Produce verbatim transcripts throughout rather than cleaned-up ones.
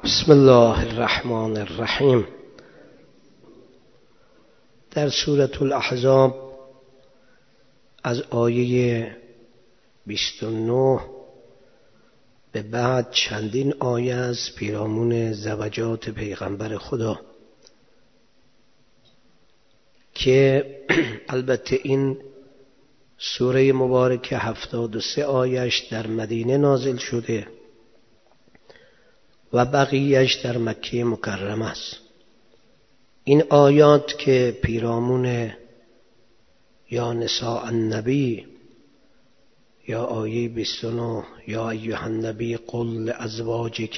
بسم الله الرحمن الرحیم. در سورة الاحزاب از آیه بیست و نه به بعد چندین آیه از پیرامون زوجات پیغمبر خدا که البته این سوره مبارکه هفتاد و سه آیهش در مدینه نازل شده و بقیهش در مکه مکرمه است. این آیات که پیرامون یا نساء النبی یا آیه بیست و نه یا ایها النبی قل لازواجک،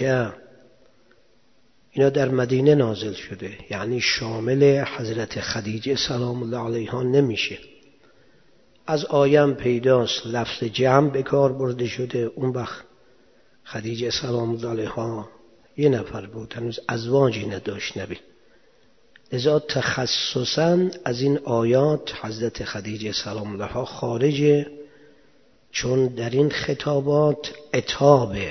اینا در مدینه نازل شده، یعنی شامل حضرت خدیجه سلام الله علیها نمیشه. از آیم پیداست لفظ جمع به کار برده شده، اون وقت خدیجه سلام الله علیها یه نفر بود، هنوز ازواجی نداشت نبی، لذا تخصصاً از این آیات حضرت خدیجه سلام الله علیها خارجه، چون در این خطابات عتابه.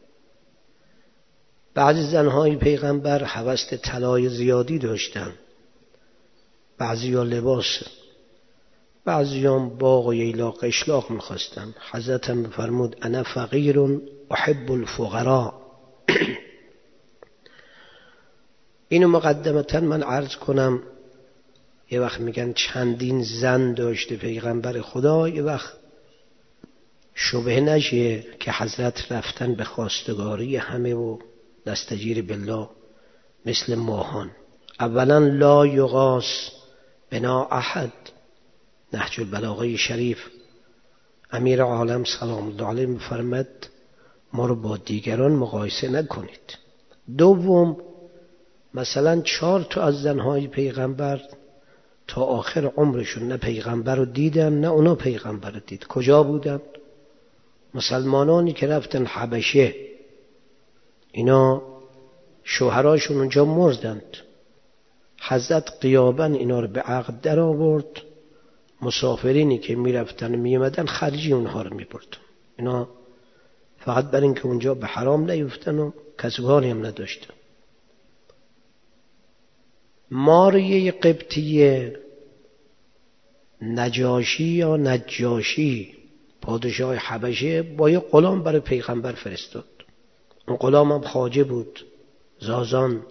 بعضی زنهای پیغمبر هوس طلای زیادی داشتن، بعضی ها لباس، بعضی هم باغ و ییلاق اشلاق میخواستن. حضرت هم فرمود انا فقیر احب الفقراء. اینو مقدمتا من عرض کنم. یه وقت میگن چندین زن داشته پیغمبر خدا، یه وقت شبه نشه که حضرت رفتن به خواستگاری همه و نستجیر بالله مثل ماهان. اولا لا یغاس بنا احد، نهج البلاغه شریف امیر عالم سلام الله علیه میفرماد ما رو با دیگران مقایسه نکنید. دوم مثلا چهار تا از زنهای پیغمبر تا آخر عمرشون نه پیغمبر رو دیدن نه اونا پیغمبر رو دید. کجا بودن؟ مسلمانانی که رفتن حبشه، اینا شوهراشون اونجا مردند، حضرت غیاباً اینا رو به عقد در آورد. مسافرینی که میرفتن میمدن خرجی اونها رو میبرد، اینا فقط برای اینکه اونجا به حرام نیفتن و کسبانی هم نداشتن. ماریه قبطیه نجاشی یا نجاشی پادشاه حبشه با یه غلام برای پیغمبر فرستاد. اون غلام هم خواجه بود، زازان.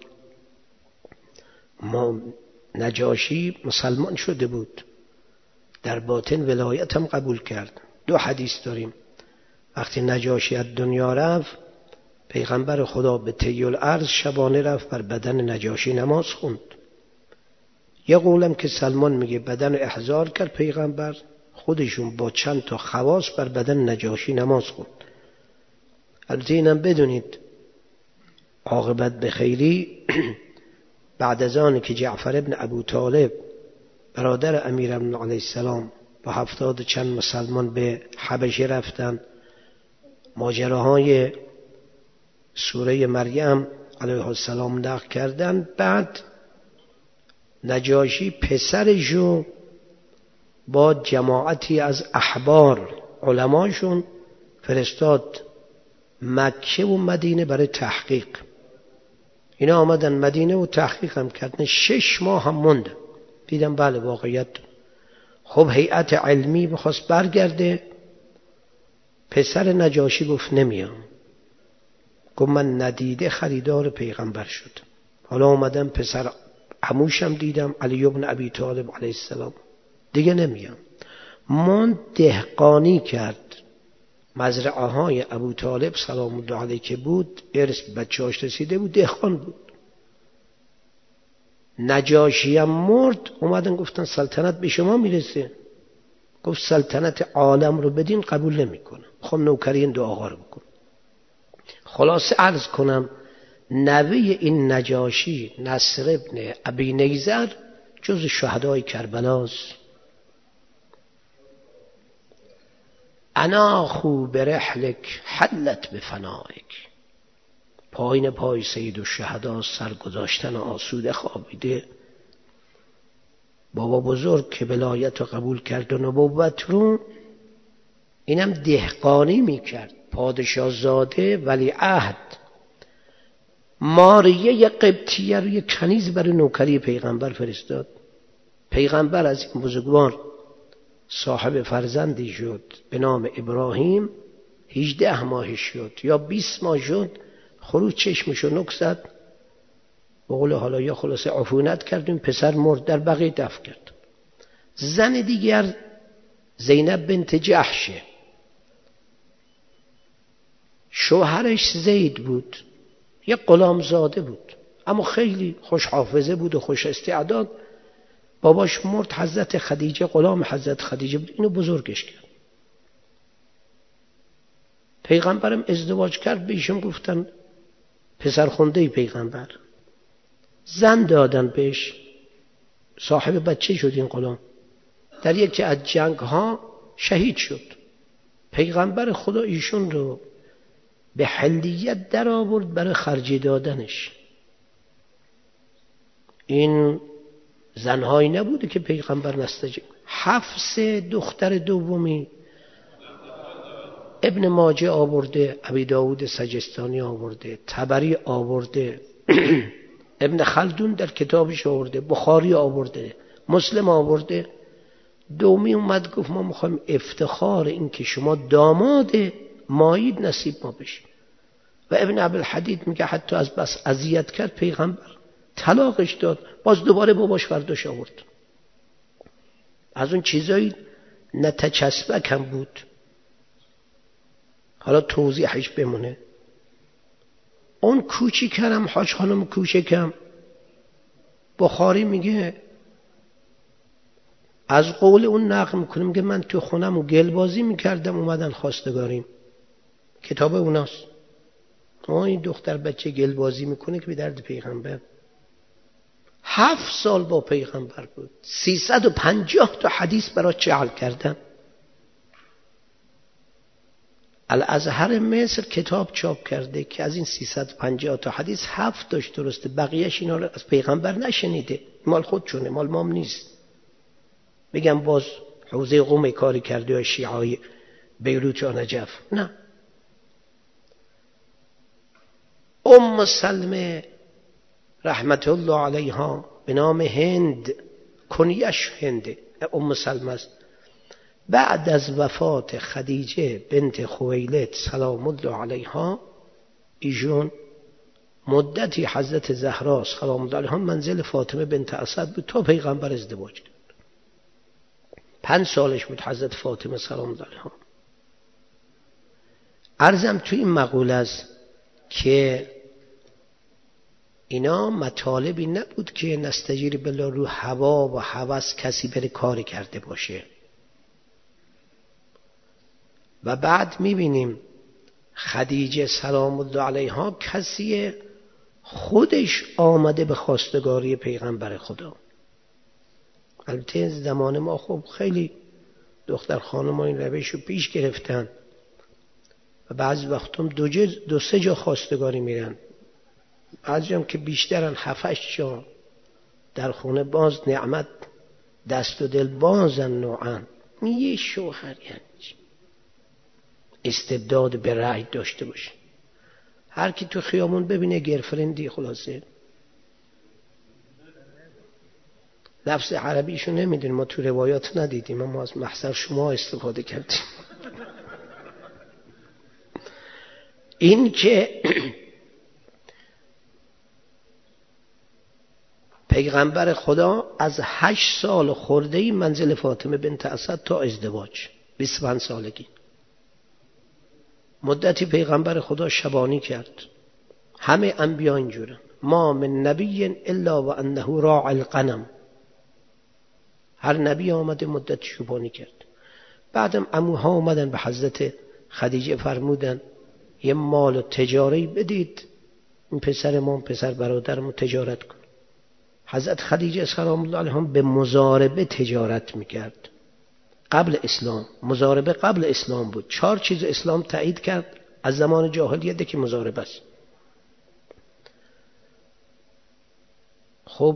ما نجاشی مسلمان شده بود، در باطن ولایت هم قبول کرد. دو حدیث داریم. وقتی نجاشی از دنیا رفت، پیغمبر خدا به طی الارض شبانه رفت بر بدن نجاشی نماز خوند. یه قولم که سلمان میگه بدن احضار کرد پیغمبر، خودشون با چند تا خواص بر بدن نجاشی نماز خوند. البته اینم بدونید عاقبت به خیری بعد از آن که جعفر ابن ابو طالب برادر امیر ابن علیه السلام با هفتاد چند مسلمان به حبشه رفتن، ماجراهای سوره مریم علیه السلام نقل کردن، بعد نجاشی پسرشو با جماعتی از احبار علماشون فرستاد مکه و مدینه برای تحقیق. اینا آمدن مدینه و تحقیق هم کردن، شش ماه هم موندن، دیدم بله واقعیت. خب هیئت علمی بخواست برگرده، پسر نجاشی گفت نمیام. گفت من ندیده خریدار پیغمبر شد. حالا اومدم پسر عموشم دیدم علی ابن ابی طالب علیه السلام، دیگه نمیام. من دهقانی کرد. مزرعه های ابو طالب سلام الله علیه که بود، ارث بچه‌اش رسیده بود، دهقان بود. نجاشی هم مرد، اومدن گفتن سلطنت به شما میرسه. گفت سلطنت عالم رو بدین قبول نمیکنم، خب نوکری این دو آقا رو بکن. خلاصه عرض کنم نوی این نجاشی نصر ابن ابی نیزر جز شهدای کربلاست. انا خو برحلک حلت بفنائک، پایین پای سید الشهدا سرگذاشتن آسوده خوابیده. بابا بزرگ که ولایت رو قبول کرد و نبوت رو، اینم دهقانی میکرد، پادشاه زاده ولی عهد. ماریه قبطیه رو یک کنیز برای نوکری پیغمبر فرستاد. پیغمبر از این بزرگوار صاحب فرزندی شد به نام ابراهیم. هجده ماه شد یا بیست ماه شد، خروج چشمشو نک زد، بقول حالا یا خلاصه عفونت کردیم، پسر مرد، در بقیه دفن کرد. زن دیگر زینب بنت جحشه، شوهرش زید بود، یک غلام زاده بود اما خیلی خوش حافظه بود و خوش استعداد. باباش مرد، حضرت خدیجه، غلام حضرت خدیجه بود، اینو بزرگش کرد. پیغمبرم ازدواج کرد، به ایشون گفتن پسرخونده پیغمبر. زن دادن بهش، صاحب بچه شد این غلام. در یکی از جنگ ها شهید شد. پیغمبر خدا ایشون رو به حلیت در آورد برای خرجی دادنش. این زنهایی نبوده که پیغمبر نستجیب. حفص دختر دومی ابن ماجه آورده، ابی داود سجستانی آورده، طبری آورده، ابن خلدون در کتابش آورده، بخاری آورده، مسلم آورده. دومی اومد گفت ما میخوایم افتخار این که شما داماد مایید نصیب ما بشیم. و ابن عبدالحدید میگه حتی از بس اذیت کرد پیغمبر طلاقش داد، باز دوباره باباش فرداش آورد. از اون چیزایی نتچسبک هم بود. حالا توضیحش بمونه. اون کوچیکم حاج خانم کوچیکم، بخاری میگه از قول اون نقل میکنه، میگه من تو خونم و گل بازی میکردم، اومدن خواستگاریم. کتاب اوناست. آه این دختر بچه گل بازی میکنه که به درد پیغمبر. هفت سال با پیغمبر بود، سیصد و پنجاه تا حدیث برای جعل کردن. الازهر مصر کتاب چاپ کرده که از این سیصد و پنجاه تا حدیث هفت تاش درسته، بقیهش اینا رو از پیغمبر نشنیده، مال خودشونه، مال مام نیست. بگم باز حوزه قم کاری کرده یا شیعای بیروت یا نجف. نه. ام سلمه رحمت الله علیها به نام هند، کنیش هنده، ام سلمه است. بعد از وفات خدیجه بنت خویلد سلام الله علیها، ایشون مدتی حضرت زهرا سلام الله علیها منزل فاطمه بنت اسد بود تا پیغمبر ازدواج کرد. پنج سالش بود حضرت فاطمه سلام الله علیها. عرضم توی این مقوله است که اینا مطالبی نبود که نستجیر بالله رو هوا و هوس کسی بره کاری کرده باشه. و بعد میبینیم خدیجه سلام الله علیها کسی خودش آمده به خواستگاری پیغمبر خدا. البته زمان ما خب خیلی دختر خانم ها این روش رو پیش گرفتن و بعضی وقت هم دو, دو سه جا خواستگاری میرن، بعضی هم که بیشترن هفتش جا در خونه. باز نعمت دست و دل بازن نوعن. یه شوهر یعنی استبداد به رأی داشته باشه. هر کی تو خیامون ببینه گرفرندی، خلاصه لفظ عربیشو نمیدونیم، ما تو روایات ندیدیم، ما از محضر شما استفاده کردیم. این که پیغمبر خدا از هشت سال خورده‌ای منزل فاطمه بنت اسد تا ازدواج بیست و پنج سالگی مدتی پیغمبر خدا شبانی کرد. همه انبیا اینجورن، ما من نبی الا و انه راع الغنم. هر نبی آمده مدت شبانی کرد. بعدم عموها آمدن به حضرت خدیجه فرمودن یه مال و تجاری بدید، این پسر ما پسر برادرمو تجارت کن. حضرت خدیجه سلام الله علیها به مضاربه تجارت میکرد. قبل اسلام، مضاربه قبل اسلام بود. چهار چیز اسلام تایید کرد از زمان جاهلیت که مضاربه است. خب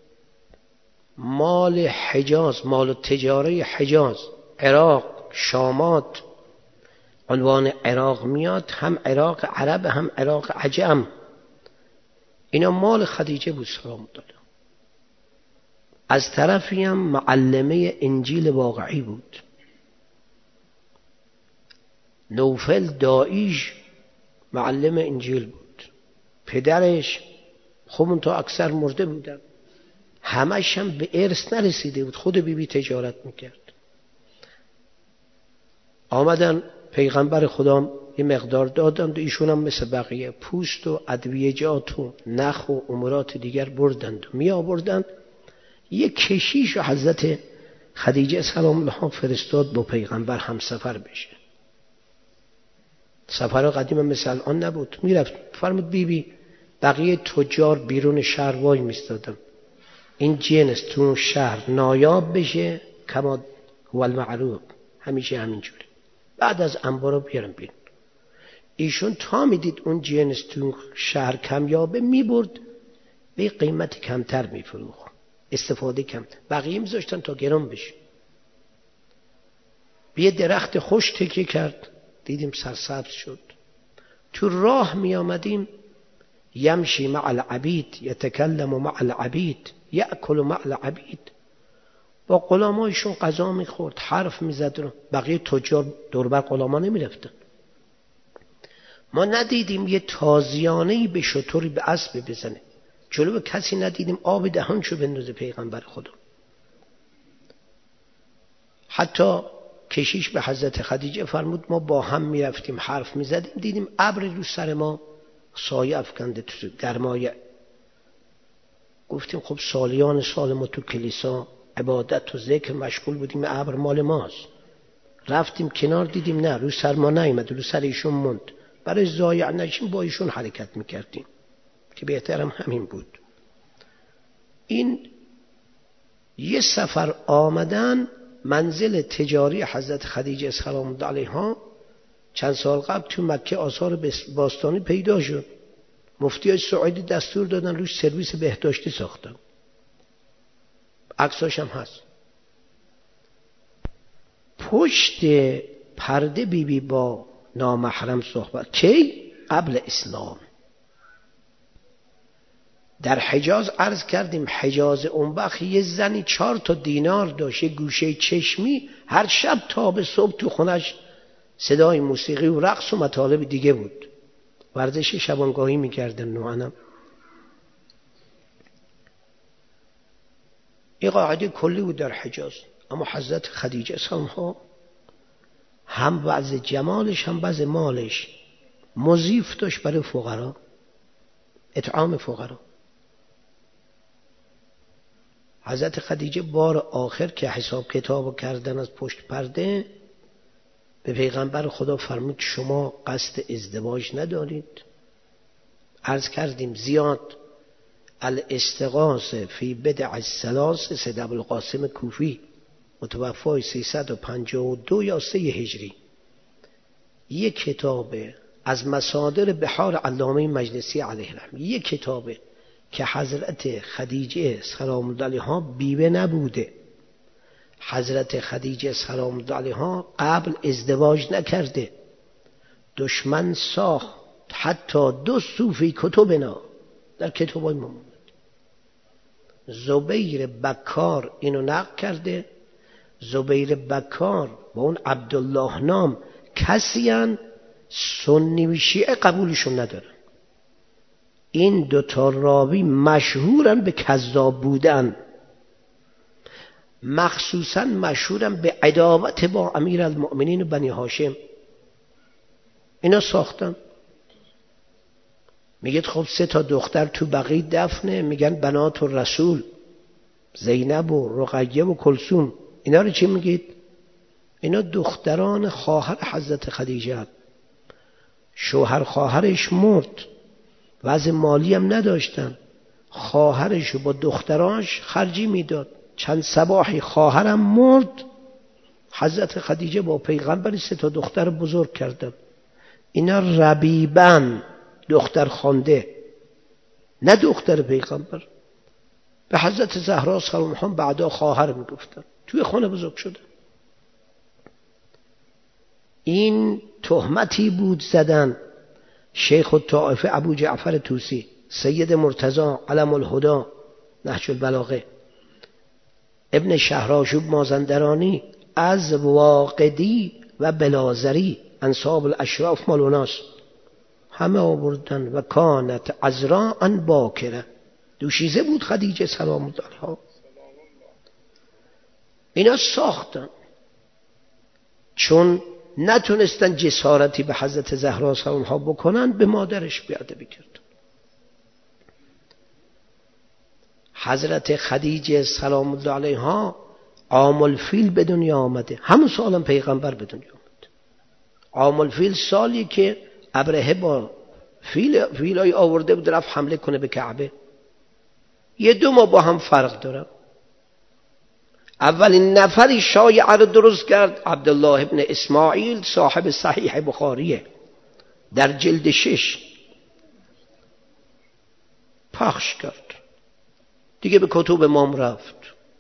مال حجاز، مال و تجاره حجاز، عراق، شامات، عنوان عراق میاد، هم عراق عرب هم عراق عجم. اینا مال خدیجه بود سلام الله. از طرفی هم معلمه انجیل واقعی بود. نوفل داییش معلم انجیل بود، پدرش خب اون تا اکثر مرده بودن، همش هم به ارث نرسیده بود، خود بی بی تجارت میکرد. آمدن پیغمبر خدا یه مقدار دادند و ایشون هم مثل بقیه پوست و ادویجات و نخ و امورات دیگر بردند و می آوردند. یه کشیش و حضرت خدیجه سلام الله فرستاد با پیغمبر هم سفر بشه. سفر قدیم مثل الان نبود، میرفت فرمود بی بی بقیه تجار بیرون شهر وای میستادن، این جنس تو شهر نایاب بشه کما هو المعروف، همیشه همینجوره، بعد از انبارا بیارم بیرون. ایشون تا میدید اون جنس تو شهر کمیابه میبرد به قیمت کمتر میفروخت، استفاده کمتر، بقیه میذاشتن تا گران بشه. به یه درخت خوش تکیه کرد، دیدیم سرسبز شد. تو راه می آمدیم یمشی مع العبید یتکلم مع العبید یأکل مع العبید، با غلامایشون غذا میخورد، حرف میزد. بقیه تجار دوربر غلاما نمیرفتن. ما ندیدیم یه تازیانه‌ای به شتری به اسب بزنه، جلو کسی ندیدیم آب دهانشو بندازه پیغمبر خدا. حتی کشیش به حضرت خدیجه فرمود ما با هم میرفتیم حرف میزدیم، دیدیم ابر رو سر ما سایه افکنده تو گرمایه. گفتیم خب سالیان سال ما تو کلیسا عبادت و ذکر مشغول بودیم، ابر مال ماست. رفتیم کنار دیدیم نه، رو سر ما نیامد، رو سر ایشون موند. برای ضایع نشیم با ایشون حرکت میکردیم که بهترم همین بود. این یه سفر آمدن منزل تجاری حضرت خدیجه سلام الله علیها چند سال قبل تو مکه آثار باستانی پیدا شد. مفتیای سعودی دستور دادن روش سرویس بهداشتی ساختن، عکساش هم هست. پشت پرده بیبی بی با نامحرم صحبت کی؟ قبل اسلام. در حجاز عرض کردیم، حجاز اون وقت یه زنی چهار تا دینار داشت، یه گوشه چشمی، هر شب تا به صبح تو خونش صدای موسیقی و رقص و مطالب دیگه بود. ورزش شبانگاهی میکردن نوعنم. این قاعده کلی بود در حجاز. اما حضرت خدیجه سلام هم بعض جمالش هم بعض مالش مضیف داشت برای فقرا، اطعام فقرا. حضرت خدیجه بار آخر که حساب کتاب کردن از پشت پرده به پیغمبر خدا فرمود شما قصد ازدواج ندارید؟ عرض کردیم زیاد الاستغاث فی بدع الثلاث سید ابوالقاسم کوفی متوفای سیصد و پنجاه و دو یا سه هجری، یک کتاب از مصادر بحار علامه مجلسی علیه رحمه، یک کتاب که حضرت خدیجه سلام الله علیها بیوه نبوده، حضرت خدیجه سلام الله علیها قبل ازدواج نکرده، دشمن ساخت حتی دو صوفی کتبنا در کتابای ما. زبیر بکار اینو نقل کرده. زبیر بکار با اون عبدالله نام کسی هن سنی و شیعه قبولشون ندارن. این دوتا راوی مشهورن به کذاب بودن، مخصوصا مشهورن به عداوت با امیر المؤمنین و بنی هاشم. اینا ساختن. میگید خب سه تا دختر تو بقیع دفنه، میگن بنات و رسول، زینب و رقیه و کلثوم. اینا رو چی میگید؟ اینا دختران خواهر حضرت خدیجه. شوهر خواهرش مرد، وضع مالی هم نداشتن، خواهرشو با دختراش خرجی میداد. چند صباحی خواهرم مرد، حضرت خدیجه با پیغمبر سه تا دختر بزرگ کردن. اینا ربیبن، دختر خوانده، نه دختر پیغمبر. به حضرت زهرا سلام الله بعدا خواهر میگفتن، توی خانه بزرگ شده. این تهمتی بود زدن. شیخ الطائفه ابو جعفر طوسی سید مرتضی علم الهدی نهج البلاغه، ابن شهرآشوب مازندرانی از واقدی و بلازری انساب الاشراف مالوناس همه آوردن. و کانت عذراء باکره، دوشیزه بود خدیجه سلام الله علیها. اینا ساختن چون نتونستن جسارتی به حضرت زهرا سلام الله بکنن، به مادرش بیادبی کرد. حضرت خدیجه سلام الله علیها عام الفیل به دنیا آمده، همون سالم پیغمبر به دنیا آمد. عام الفیل سالی که ابرهه با فیل فیلای آورده بود رفت حمله کنه به کعبه. یه دو ماه با هم فرق داره. اولین نفری شایعه رو درست کرد عبدالله ابن اسماعیل صاحب صحیح بخاریه، در جلد شش پخش کرد، دیگه به کتب امام رفت.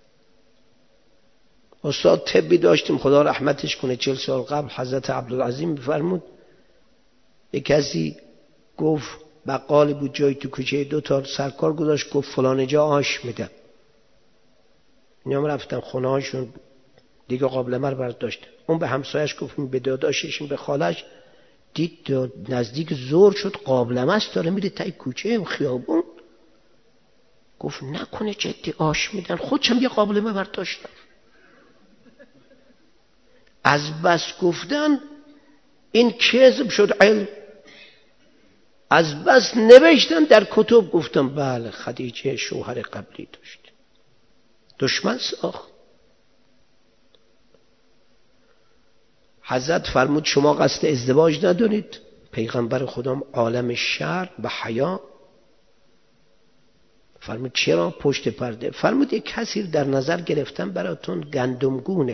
استاد طبی داشتیم خدا رحمتش کنه، چهل سال قبل حضرت عبدالعظیم میفرمود یک کسی گفت بقالی بود جایی تو کوچه، دو تا سرکار گذاشت گفت فلان جا آش میدم. اینا هم رفتن خونه هاشون دیگه قابل مر برداشت. اون به همسایش گفت به داداشش به خالش، دید نزدیک ظهر شد قابلمه است داره میره تای کوچه خیابون، گفت نکنه جدی آش میدن، خودشم یه قابلمه برداشتن. از بس گفتن این کذب شد علم، از بس نوشتن در کتب گفتن بله خدیجه شوهر قبلی داشت، دشمن ساخت. حضرت فرمود شما قصد ازدواج ندارید؟ پیغمبر خودم عالم شرع و حیا. فرمود چرا؟ پشت پرده. فرمود یک کسی در نظر گرفتم براتون گندمگونه،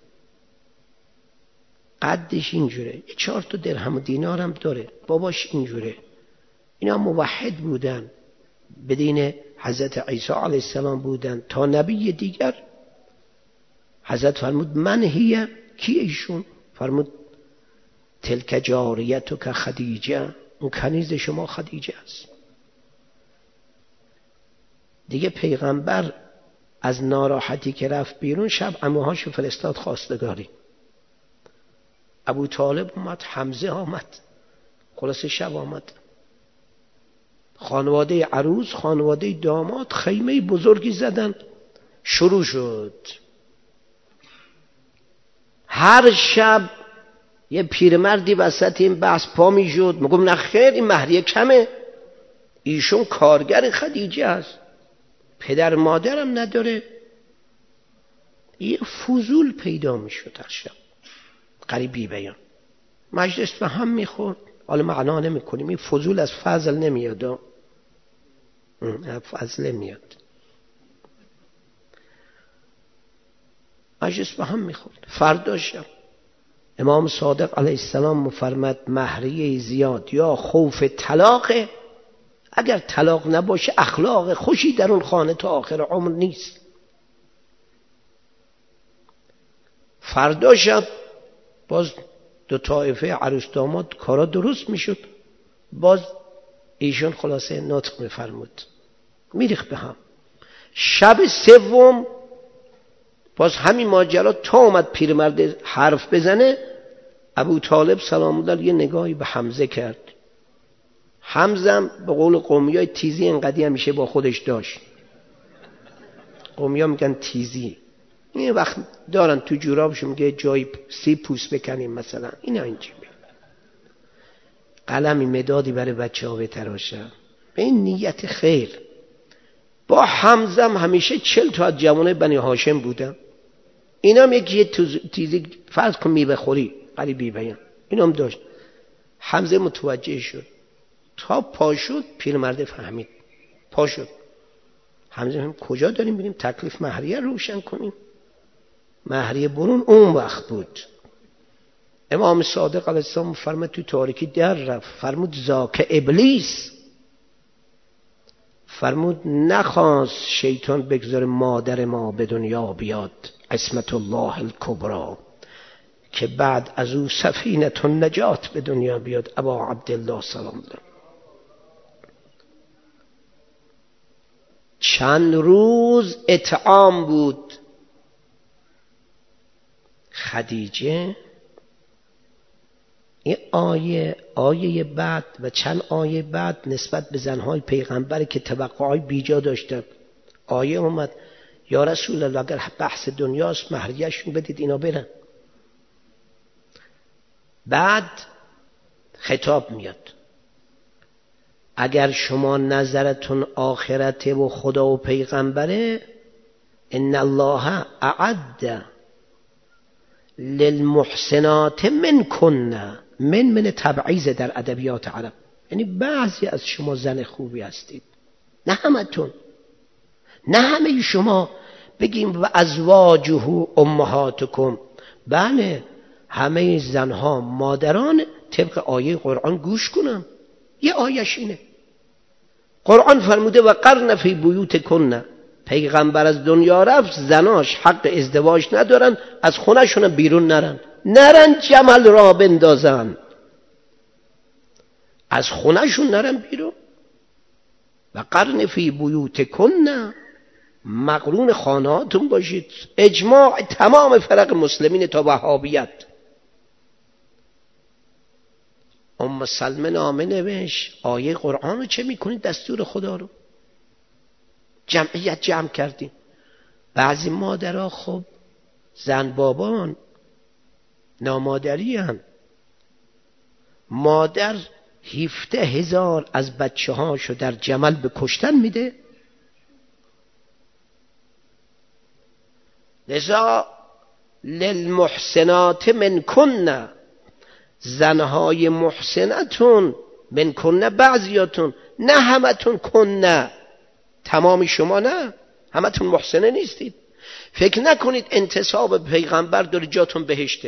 قدش اینجوره، یه چهار تا درهم و دینار هم داره، باباش اینجوره. اینا موحد بودن، به دین حضرت عیسی علیه السلام بودن تا نبی دیگر. حضرت فرمود من هیه، کی ایشون؟ فرمود تلک جاریتو که خدیجه، اون کنیز شما خدیجه است. دیگه پیغمبر از ناراحتی که رفت بیرون شب عموهاشو فرستاد خواستگاری. ابو طالب اومد، حمزه آمد، خلاص شب آمد. خانواده عروس خانواده داماد خیمه بزرگی زدن، شروع شد. هر شب یه پیرمردی وسط این بحث پا می شد، میگم نه خیر این مهریه کمه، ایشون کارگر خدیجه است، پدر مادرم نداره. یه فضول پیدا می شد هر شب، قریبی بیان مجلس به هم می خورد. حالا معنا نمی کنیم، این فضول از فضل نمیاد، فضل میاد. مجلس به هم می خورد. فردا شب امام صادق علیه السلام مفرمد مهریه زیاد یا خوف طلاقه، اگر طلاق نباشه اخلاق خوشی در اون خانه تا آخر عمر نیست. فردا شب باز دو طایفه عروس داماد کارا درست میشد، باز ایشون خلاصه نطق میفرمود، میریخت به هم. شب سوم باز همین ماجرا تا اومد پیرمرد حرف بزنه، ابو طالب سلام الله علیه یه نگاهی به حمزه کرد. حمزم به قول قومیای تیزی انقدی همیشه با خودش داشت. قومیا میگن تیزی، این وقت دارن تو جورابشون میگه جای سی پوست بکنیم مثلا، اینا اینجا قلمی مدادی برای بچه ها بتراشه به این نیت خیر. با حمزم همیشه چل تا از جوانه بنی هاشم بودن، اینا هم یکی تیزی فرض کن میوه خوری قریبی بیان اینا هم داشت. حمزه متوجه شد، تا پا شد پیرمرد فهمید، پا شد. حمزه هم کجا داریم بریم تکلیف مهریه روشن کنیم؟ مهریه برون اون وقت بود. امام صادق علیه السلام فرمود تو تاریکی در رفت، فرمود زاک ابلیس، فرمود نخواست شیطان بگذاره مادر ما به دنیا بیاد عصمت الله الکبری، که بعد از او سفینه نجات به دنیا بیاد ابا عبدالله سلام الله. چند روز اطعام بود. خدیجه این آیه آیه بعد و چند آیه بعد نسبت به زنهای پیغمبر که توقعای بیجا داشتن، آیه اومد یا رسول الله اگر بحث دنیاست مهریه‌شون بدید اینا برن. بعد خطاب میاد اگر شما نظرتون آخرته و خدا و پیغمبره، ان الله اعد للمحسنات منکن، من من تبعیض در ادبیات عرب، یعنی بعضی از شما زن خوبی هستید، نه همتون، نه همه شما بگیم و ازواجه امهاتکم، بله همه زنها مادران طبق آیه قرآن گوش کنم. یه آیش اینه، قرآن فرموده و قرن فی بیوتکن، پیغمبر از دنیا رفت زناش حق ازدواج ندارن، از خونه‌شون بیرون نرن، نرن جمل را بندازن، از خونه‌شون نرن بیرون. و قرن فی بیوتکن، مقرون خانهاتون باشید. اجماع تمام فرق مسلمین تا وهابیت. ام سلمه نامه نوشت آیه قرآن رو چه میکنید دستور خدا رو؟ جمعیت جمع کردیم. بعضی مادرها خب زن بابان نامادری هن. مادر هفده هزار از بچه هاشو در جمل به کشتن میده. لذا للمحسنات منکن، زنهای محسنتون منکن، بعضیاتون، نه همتون، کن تمامی شما، نه همتون محسنه نیستید. فکر نکنید انتصاب پیغمبر داره جاتون بهشته.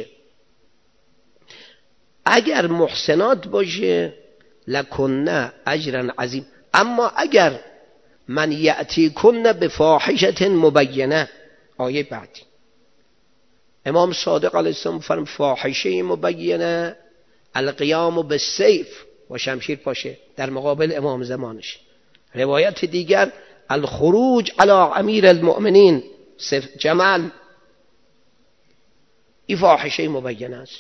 اگر محسنات باشه لکنه اجرا عظیم، اما اگر من یأتی کن بفاحشة مبینه، آیه بعدی امام صادق علیه السلام فرم فاحشه مبینه القیام بالسیف و شمشیر پاشه در مقابل امام زمانش. روایت دیگر الخروج علی امیر المؤمنین جمال، این فاحشه مبینه است.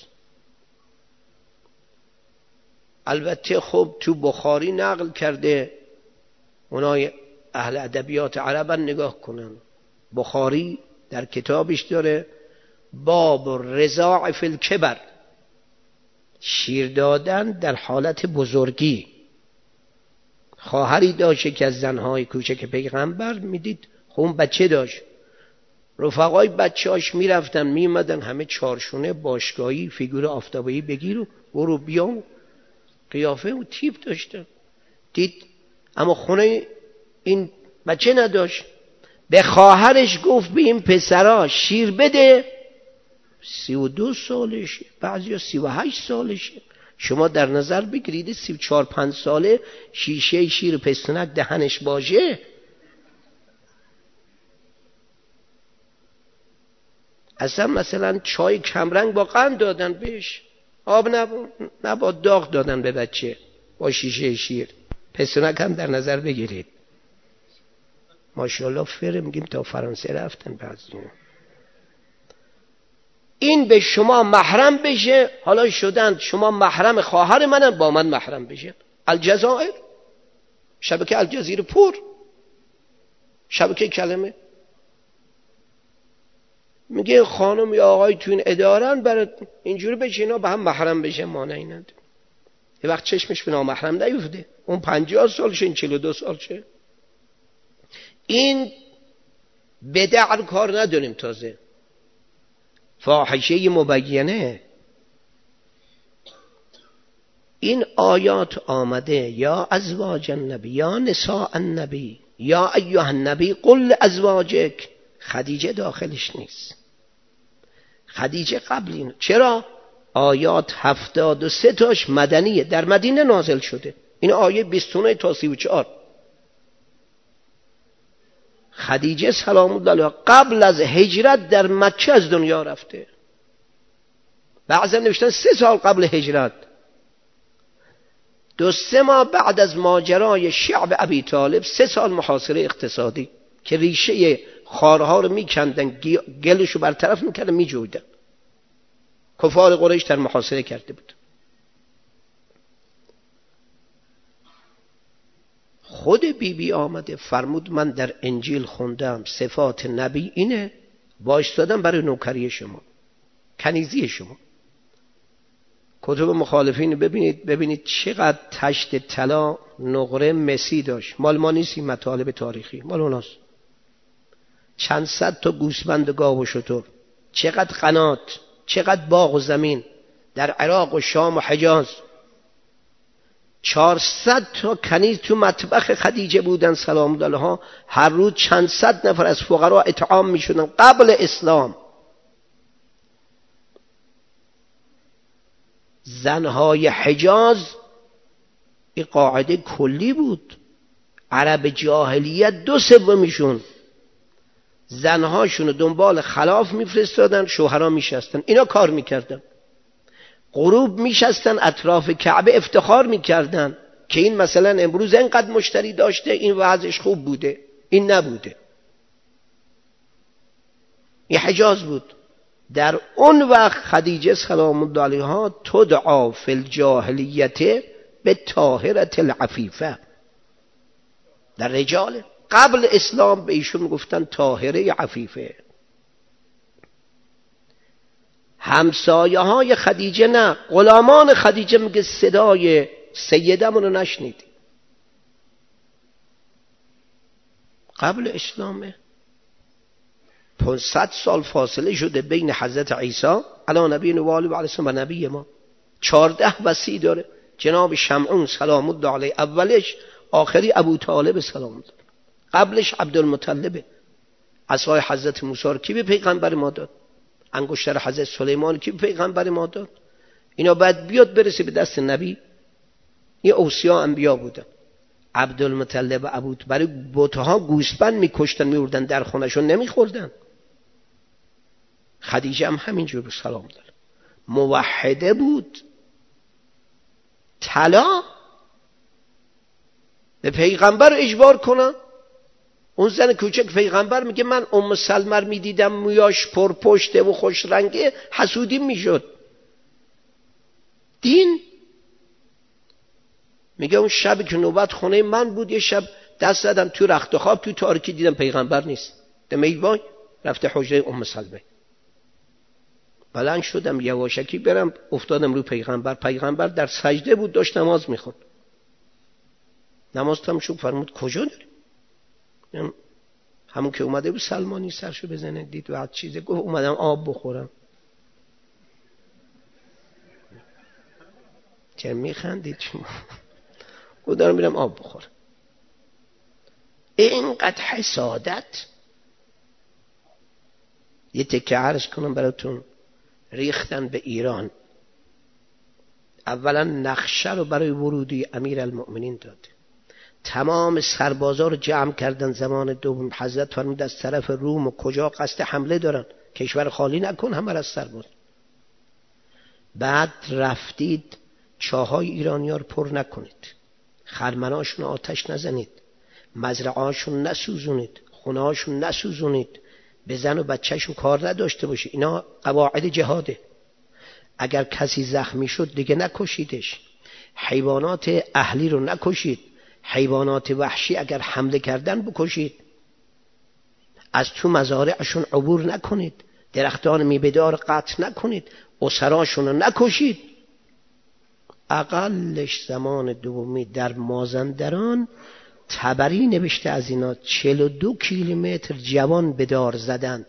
البته خب تو بخاری نقل کرده، اونای اهل ادبیات عرب نگاه کنن، بخاری در کتابش داره باب رضاع فی الکبر، شیر دادن در حالت بزرگی. خواهری داشت که از زنهای کوچک پیغمبر، میدید خون بچه داشت، رفقای بچه‌اش میرفتن میمدن همه چارشونه باشگاهی فیگور آفتابی بگیر و برو بیام، قیافه و تیپ داشتن. دید اما خونه این بچه نداشت، به خواهرش گفت به این پسرا شیر بده. سی و دو سالشه، بعضی ها سی و هشت سالشه. شما در نظر بگیرید سی و چار پنج ساله شیشه شیر پستونک دهنش باشه. اصلا مثلا چای کمرنگ با قند دادن بهش، آب نبا داغ دادن به بچه با شیشه شیر پستونک هم در نظر بگیرید. ماشاءالله فره میگیم تا فرانسه رفتن بعضی. این به شما محرم بشه، حالا شدن شما محرم خواهر منم، با من محرم بشه. الجزائر شبکه الجزیره پور، شبکه کلمه میگه خانم یا آقای تو این ادارن، برای اینجوری بشه اینا به هم محرم بشه. مانعی نداره. یه وقت چشمش به نامحرم نیفته، اون پنجاه سالشه این چهل و دو سالشه. این بدع رو کار نداریم. تازه فاحشه مبینه. این آیات آمده یا ازواج النبی یا نساء النبی یا ایها النبی قل ازواجک، خدیجه داخلش نیست. خدیجه قبل این. چرا؟ آیات هفتاد و سه تاش مدنیه، در مدینه نازل شده. این آیه بیست و نه تا سی و چهار. خدیجه سلام الله علیها قبل از هجرت در مکه از دنیا رفته. بعضی نوشتن سه سال قبل هجرت، دو سه ماه بعد از ماجرای شعب ابی طالب، سه سال محاصره اقتصادی. که ریشه خارها رو میکندن، گلش رو برطرف میکردن، میجویدن. کفار قریش در محاصره کرده بود. خود بی بی آمده فرمود من در انجیل خوندم صفات نبی اینه، وایستادم برای نوکری شما، کنیزی شما. کتب مخالفین ببینید ببینید چقدر تشت طلا نقره مسی داشت. مال ما نیست این مطالب تاریخی، مال اوناست. چند صد تا گوسفند و گاو و شتر، چقدر قنات، چقدر باغ و زمین در عراق و شام و حجاز. چهارصد تا کنیز تو مطبخ خدیجه بودن سلام الله علیها. هر روز چند صد نفر از فقرا اطعام می شدن قبل اسلام. زنهای حجاز این قاعده کلی بود. عرب جاهلیت دو سومیشون زنهاشون دنبال خلاف میفرستادن، شوهرها میشستن، اینا کار میکردن. غروب میشستن اطراف کعبه افتخار میکردن که این مثلا امروز اینقدر مشتری داشته، این وضعش خوب بوده، این نبوده. این حجاز بود. در اون وقت خدیجه سلام الله علیها تدعا فی الجاهلیت به طاهرة العفیفه. در رجال قبل اسلام به ایشون میگفتن طاهره عفیفه. همسایه های خدیجه نه، غلامان خدیجه میگه صدای سیدمون رو نشنیدی. قبل اسلامه. پانصد سال فاصله شده بین حضرت عیسی علی نبی و آله و علیه و نبی ما. چهارده وصی داره. جناب شمعون سلام الله علیه اولش، آخری ابو طالب سلام الله، قبلش عبدالمطلب. عصای حضرت موسی رو کی به پیغمبر ما داد؟ انگشتر حضرت سلیمان کی به پیغمبر ما داد؟ اینا بعد بیاد برسه به دست نبی. این اوصیا انبیا بودن. عبدالمطلب و ابو برای بتها گوسفند میکشتن میوردن در خونشون نمیخوردن. خدیجه هم همینجور سلام داره. موحده بود. طلا به پیغمبر اجبار کنن. اون زن کوچک پیغمبر میگه من ام سلمر میدیدم مویاش پرپشته و خوش رنگه، حسودی میشد. دین میگه اون شبی که نوبت خونه من بود، یه شب دست زدم تو رخت خواب، تو تاریکی دیدم پیغمبر نیست. دمی وای رفته حجره ام سلمه. بلند شدم یواشکی برم، افتادم رو پیغمبر. پیغمبر در سجده بود، داشت نماز میخوند. نماز تموم شد فرمود کجا داری؟ همون که اومده بود سلمانی سرشو بزنه، دید بعد چیزه، گفت اومدم آب بخورم. چه میخندید شما؟ گفت دارم میرم آب بخورم. اینقدر حسادت. یه تکه عرض کنم براتون. ریختن به ایران. اولا نقشه رو برای ورودی امیر المؤمنین داد. تمام سربازا رو جمع کردن. زمان دوم حضرت فرمود از طرف روم و کجا قصد حمله دارن، کشور خالی نکن همه از سرباز. بعد رفتید چاهای ایرانی‌ها رو پر نکنید، خرمناشون آتش نزنید، مزرعهاشون نسوزونید، خونهاشون نسوزونید، به زن و بچهشون کار نداشته باشه. اینا قواعد جهاده. اگر کسی زخمی شد دیگه نکشیدش. حیوانات اهلی رو نکشید. حیوانات وحشی اگر حمله کردن بکشید. از تو مزارعشون عبور نکنید. درختان میوه‌دار قطع نکنید. اسراشون رو نکشید. اقلش زمان دومی در مازندران تبری نوشته از اینا چهل و دو کیلومتر جوان به دار زدن.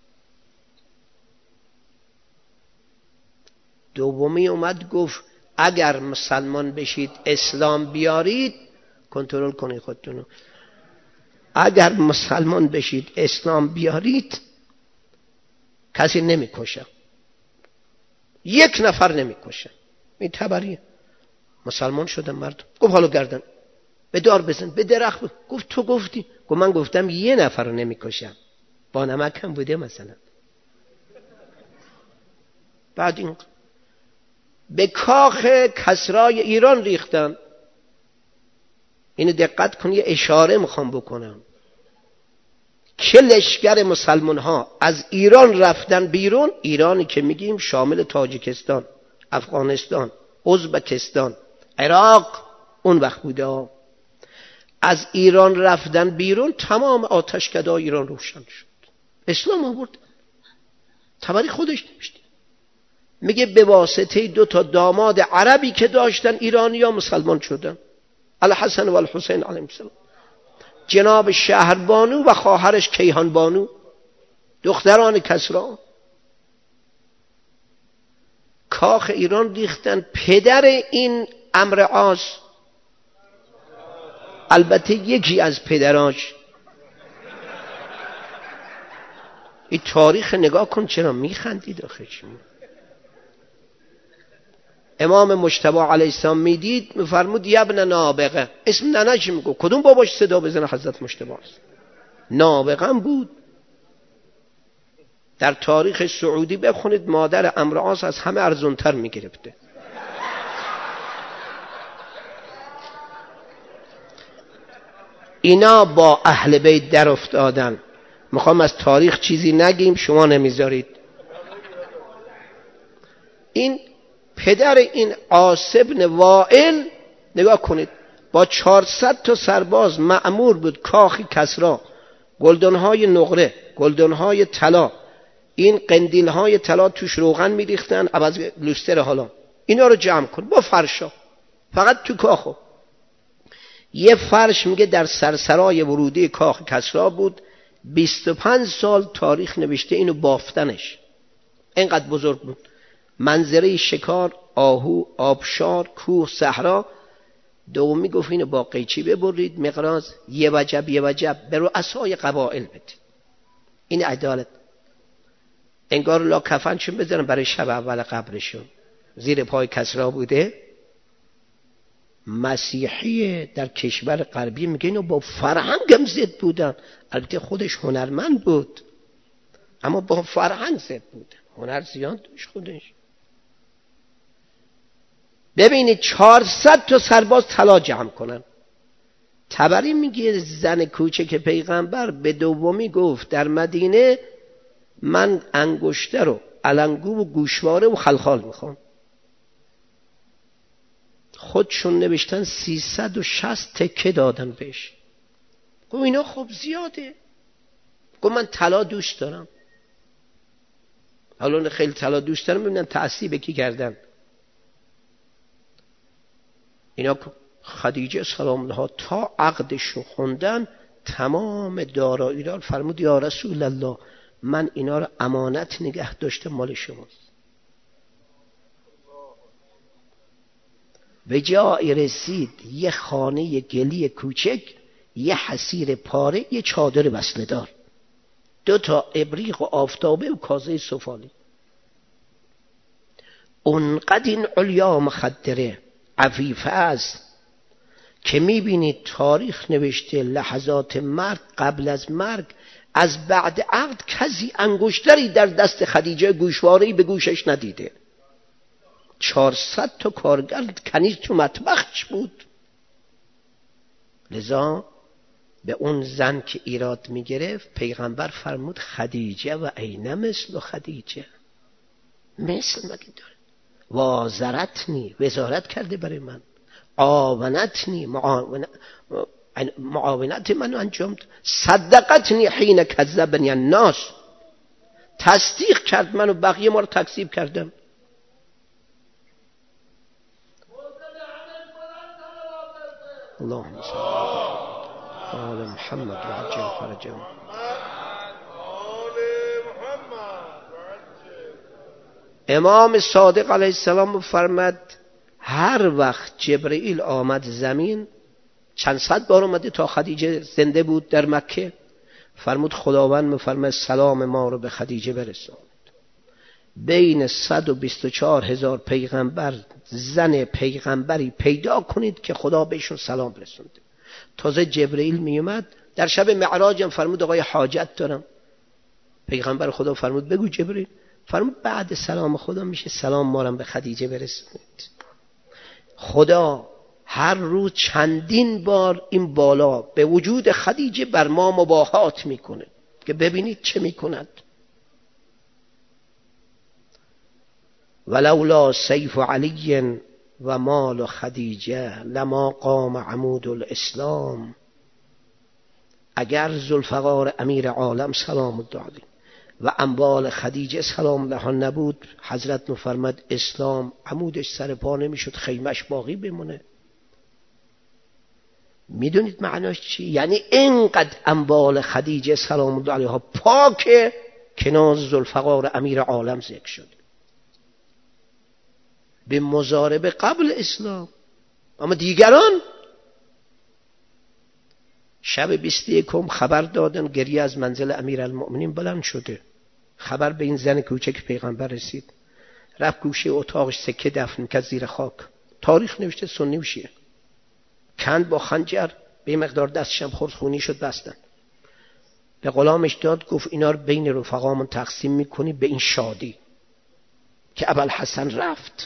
دومی اومد گفت اگر مسلمان بشید اسلام بیارید، کنترل کنید خودتونو، اگر مسلمان بشید اسلام بیارید کسی نمیکشه، یک نفر نمیکشه. این تبریه. مسلمان شدن مردم. گفت حالا گردن به دار بزن، به درخت بزن. گفت تو گفتی. گفت من گفتم یه نفر رو نمیکشم، با نمک هم بوده مثلا. بعد این به کاخ کسرای ایران ریختن. اینو دقت کن، یه اشاره میخوام بکنم. که لشکر مسلمان ها از ایران رفتن بیرون، ایرانی که میگیم شامل تاجیکستان، افغانستان، ازبکستان، عراق اون وقت بوده، از ایران رفتن بیرون، تمام آتشکده‌های ایران روشن شد، اسلام آورد. طبری خودش نوشته، میگه به واسطه دو تا داماد عربی که داشتن ایرانی‌ها مسلمان شدن، الحسن و الحسین علیهم السلام، جناب شهربانو و خواهرش کیهان بانو، دختران کسری. کاخ ایران ریختن. پدر این عمرو عاص، البته یکی از پدراش، این تاریخ نگاه کن چرا میخندید آخه. امام مجتبی علیه السلام میدید میفرمود ابن نابغه، اسم ننه‌ش میگه، کدوم باباش صدا بزنه؟ حضرت مجتبی است. نابغه بود. در تاریخ سعودی بخونید مادر عمرو عاص از همه ارزانتر میگرفته. اینا با اهل بیت در افتادن. میخوام از تاریخ چیزی نگیم، شما نمیذارید. این پدر این عاص بن وائل نگاه کنید، با چهارصد تا سرباز مأمور بود کاخی کسری، گلدانهای نقره، گلدانهای طلا، این قندیلهای طلا توش روغن میریختن عوض لوستر، حالا اینا رو جمع کن با فرشا، فقط تو کاخو. یه فرش میگه در سرسرای ورودی کاخ کسری بود، بیست و پنج سال تاریخ نوشته اینو بافتنش، اینقدر بزرگ بود. منظره شکار، آهو، آبشار، کوه، صحرا. دومی گفت اینو با قیچی ببرید مقراض، یه وجب یه وجب به رؤسای قبایل بدید. این عدالت. انگار لا کفنشون بذارن برای شب اول قبرشون، زیر پای کسری بوده. مسیحی در کشور غربی میگه اینو با فرهنگم ضد بودن. البته خودش هنرمند بود اما با فرهنگ ضد بودن، هنر زیاد داشت خودش. ببینید چهارصد تا سرباز طلا جمع کنن. طبری میگه زن کوچک پیغمبر به دومی گفت در مدینه من انگشتر و علنگو و گوشواره و خلخال میخوام. خودشون نوشتن سیصد و شصت تکه دادن بهش. گفت اینا خب زیاده. گفت من طلا دوست دارم. حالا خیلی طلا دوست دارم، ببینن تعصیب کی کردن. اینا خدیجه سلام الله تا عقدش رو خوندن، تمام دارایی را فرمود یا رسول الله من اینا رو امانت نگه داشته، مال شماست. به جای رسید یه خانه گلی کوچک، یه حصیر پاره، یه چادر وصله دار، دو تا ابریق و آفتابه و کازه سفالی. اونقدر این علیا مخدره عفیفه است که میبینید تاریخ نوشته لحظات مرگ، قبل از مرگ، از بعد عقد کسی انگشتری در دست خدیجه گوشواره‌ای به گوشش ندیده. چهارصد تا کارگر کنیز تو مطبخش بود. لذا به اون زن که ایراد میگرفت پیغمبر فرمود خدیجه و عین مثل خدیجه، مثل مگه داره؟ وازرتنی، وزارت کرده برای من، آونتنی، معاونت معاونت منو انجام داد، صدقتنی حین کذبنی الناس، تصدیق کرد منو، بقیه ما رو تکذیب کردن. اللهم صل آل محمد و عجل فرجهم. امام صادق علیه السلام فرمود هر وقت جبرئیل آمد زمین، چند صد بار اومده تا خدیجه زنده بود در مکه، فرمود خداوند میفرماید سلام ما رو به خدیجه برساند. بین صد و بیست و چهار هزار پیغمبر زن پیغمبری پیدا کنید که خدا بهشون سلام رسونده. تازه جبرئیل میومد در شب معراج، فرمود آقای حاجت دارم. پیغمبر خدا فرمود بگو جبرئیل. فرمود بعد سلام خدا میشه سلام ما به خدیجه برسونید. خدا هر روز چندین بار این بالا به وجود خدیجه بر ما مباهات میکنه. که ببینید چه میکند. ولولا سیف علی و مال خدیجه لما قام عمود الاسلام. اگر ذوالفقار امیر عالم سلام الله علیه و اموال خدیجه سلام الله نبود، حضرت می‌فرماد اسلام عمودش سر پا نمیشد، خیمش باقی بمونه. میدونید معناش چی؟ یعنی اینقدر اموال خدیجه سلام الله علیها پاکه که ناز ذوالفقار امیر عالم ذکر شد به مضاربه قبل اسلام. اما دیگران شب بیست و یکم خبر دادن گریه از منزل امیرالمؤمنین بلند شده. خبر به این زن کوچک پیغمبر رسید، رفت گوشه اتاقش سکه دفن کرد زیر خاک. تاریخ نوشته سنی و شیعه. کند با خنجر، به مقدار دستشم خورد، خونی شد، بستن. به غلامش داد، گفت اینا رو بین رفقامون تقسیم میکنی به این شادی. که ابوالحسن رفت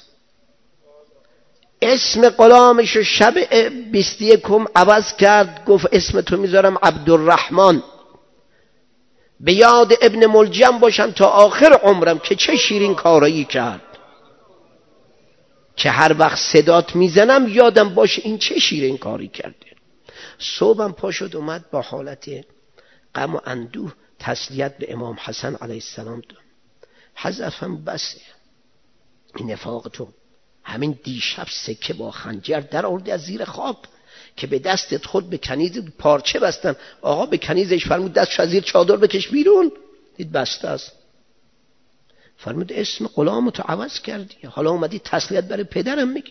اسم غلامش رو شب بیست و یکم عوض کرد، گفت اسم تو میذارم عبدالرحمن، به یاد ابن ملجم باشم تا آخر عمرم که چه شیرین کارایی کرد، که هر وقت صدات میزنم یادم باشه این چه شیرین کاری کرده. صبحم پا شد اومد با حالت غم و اندوه تسلیت به امام حسن علیه السلام داد. حضرت هم بسه این نفاق تو، همین دیشب سکه با خنجر در آوردی از زیر خاک که به دستت خود به کنیز پارچه بستن. آقا به کنیزش فرمود دستش از زیر چادر بکش بیرون، دید بسته است. فرمود اسم غلامتو عوض کردی، حالا اومدی تسلیت برای پدرم میگی.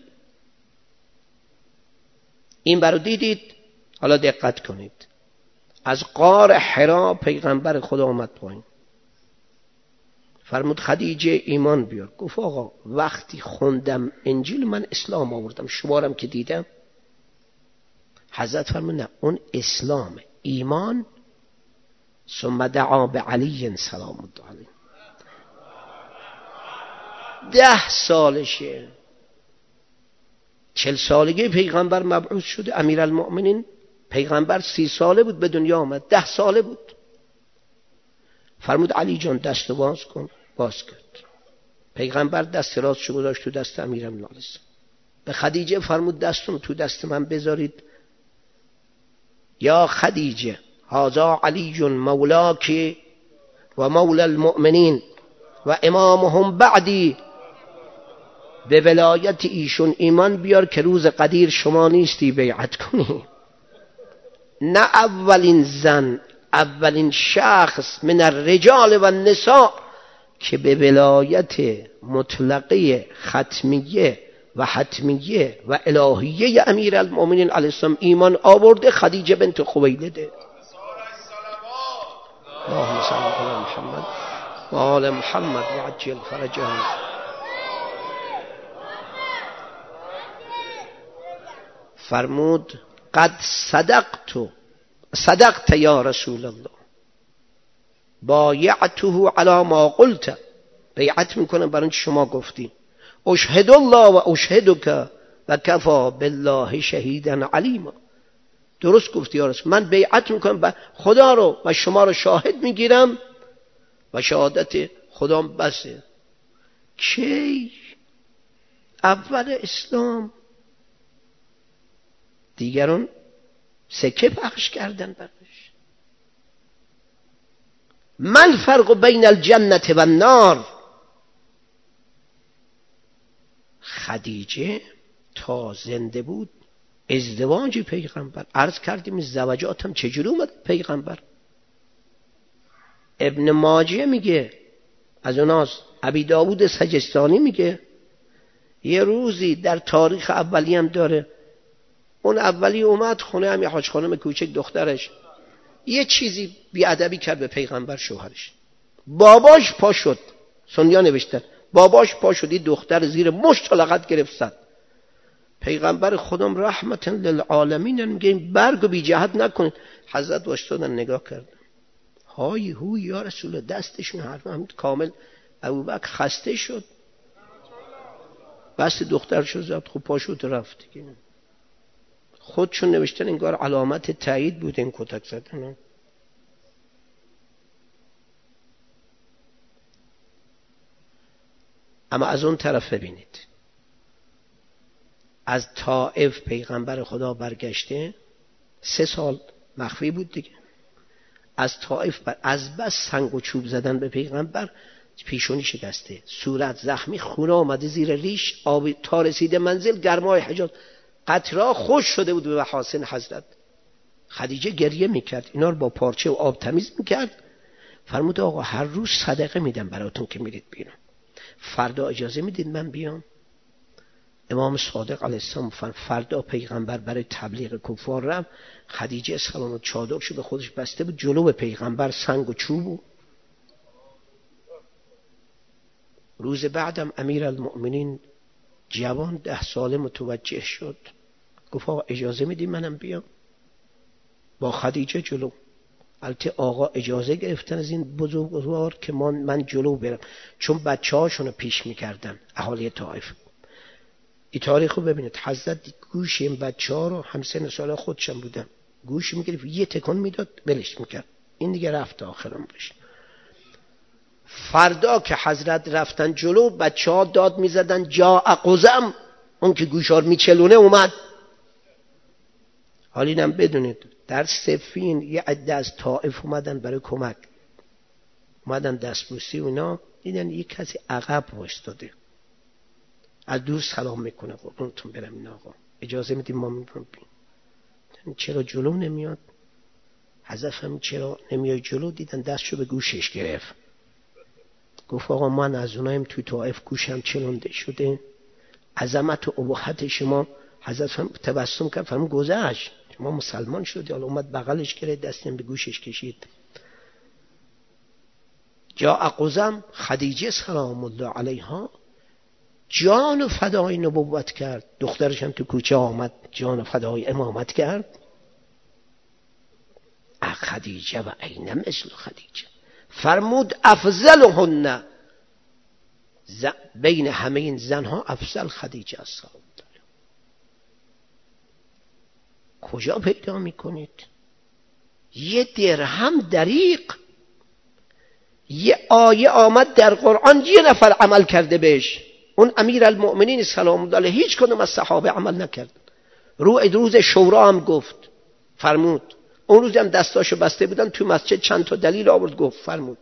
این برو دیدید. حالا دقت کنید، از غار حرا پیغمبر خدا اومد پایین، فرمود خدیجه ایمان بیار. گفت آقا وقتی خوندم انجیل من اسلام آوردم، شمارم که دیدم. حضرت فرمود نه، اون اسلام، ایمان. ثم دعا به علی سلام الله علیه. ده سالشه، چل سالگی پیغمبر مبعوث شده. امیرالمؤمنین پیغمبر سی ساله بود به دنیا آمد، ده ساله بود. فرمود علی جان دست باز کن، باز کرد. پیغمبر دست راستشو گذاشت تو دست امیرالمؤمنین. به خدیجه فرمود دستم تو دست من بذارید. یا خدیجه هذا علی مولاک و مولا المؤمنین و امامهم بعدی، به ولایت ایشون ایمان بیار که روز قدیر شما نیستی بیعت کنی. نه اولین زن، اولین شخص من الرجال و النساء که به ولایت مطلقه ختمیه و حتمیه و الهیه امیرالمؤمنین علیه السلام ایمان آورده خدیجه بنت خویلده. اللهم صل علی محمد و آل محمد و عجل فرجهم. فرمود قد صدقت صدقت یا رسول الله بایعته علی ما قلت، بیعت میکنم برای شما گفتی. اشهد الله و اشهدک و کفا بالله شهیدا علیما. درست گفتی یا رسول، من بیعت میکنم خدا رو و شما رو شاهد میگیرم و شهادت خدام بسه. کی؟ اول اسلام. دیگران سکه پخش کردن برش. من فرق بین الجنة و النار. خدیجه تا زنده بود ازدواج پیغمبر، عرض کردیم زوجات هم چجوری اومد پیغمبر. ابن ماجه میگه از اوناست، ابی داود سجستانی میگه یه روزی در تاریخ اولی هم داره، اون اولی اومد خونه هم یه حاج خانم کوچک دخترش یه چیزی بیادبی کرد به پیغمبر شوهرش. باباش پا شد، سنیا نوشتن باباش پا شد، یه دختر زیر مشت لغت گرفت زد. پیغمبر خودم رحمتا للعالمین میگه این برگو بی جهت نکنید. حضرت واشتادن نگاه کردن، های هوی یا رسول، دستشون حرف هم کامل. ابوبکر خسته شد، بس دخترشو زد، خب پا شد رفت دیگه. خودشون نوشتن انگار علامت تایید بود این کتک زدن. اما از اون طرف ببینید، از طائف پیغمبر خدا برگشته، سه سال مخفی بود دیگه. از طائف بر از بس سنگ و چوب زدن به پیغمبر، پیشونی شکسته، صورت زخمی، خون آمده زیر ریش، آب تا رسیده منزل، گرمای حجاز، قطرا خوش شده بود به محاسن حضرت. خدیجه گریه میکرد، اینا رو با پارچه و آب تمیز میکرد. فرمود آقا هر روز صدقه میدم براتون که میرید بیرون، فردا اجازه میدید من بیام؟ امام صادق علیه السلام فردا پیغمبر برای تبلیغ کفار رفت، خدیجه سلام چادرشو به خودش بسته بود، جلو به پیغمبر سنگ و چوب و روز بعدم امیر المؤمنین جوان ده ساله متوجه شد، گفت آقا اجازه میدی منم بیام؟ با خدیجه جلو. البته آقا اجازه گرفتن از این بزرگوار که من, من جلو برم، چون بچه هاشونو پیش میکردن اهالی طائف. این تاریخ رو ببینید، حضرت گوش این بچه ها رو، همسن سال خودشم بودن، گوش میگرفت یه تکون میداد بلش میکرد، این دیگه رفت آخرم بشه. فردا که حضرت رفتن جلو، بچه ها داد میزدن جا قزم، اون که گوشار میچلونه اومد. حالا اینم بدونید در صفین یه عده از طائف اومدن برای کمک، اومدن دستبوسی و اینا، دیدن یه کسی عقب وایستاده، از دور سلام میکنه، قربونتون برم این آقا اجازه میدیم ما میبرم بین، چرا جلو نمیاد؟ حضرت هم چرا نمیای جلو؟ دیدن دستشو به گوشش گرفت، گفت آقا من از اونایم توی طائف گوشم چلونده شده، عظمت و ابهت شما. حضرت هم تبسم کرد، فرمود گذشت، شما مسلمان شدی. حالا اومد بغلش گرفت، دستم به گوشش کشید. جا قزم، خدیجه سلام الله علیها جان و فدای نبوت کرد، دخترش هم تو کوچه آمد جان و فدای امامت کرد. خدیجه و عین مثل خدیجه، فرمود افضلهن، بین همه این زنها افضل خدیجه است. کجا پیدا میکنید؟ یه درهم دریغ، یه آیه آمد در قرآن یه نفر عمل کرده بهش، اون امیر المؤمنین سلام الله علیه، هیچ کدوم از صحابه عمل نکرد. رو روز شورا هم گفت، فرمود اون روز هم دستاشو بسته بودن تو مسجد، چند تا دلیل آورد گفت، فرمود